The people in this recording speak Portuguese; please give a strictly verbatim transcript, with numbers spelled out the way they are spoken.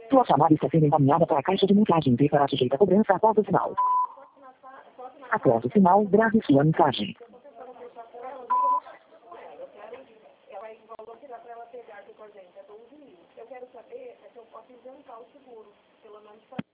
Sua chamada está sendo encaminhada para a caixa de mensagem e será sujeita a cobrança após o sinal. Após o sinal, grave sua mensagem. Eu quero saber se eu posso isentar o seguro, pelo menos para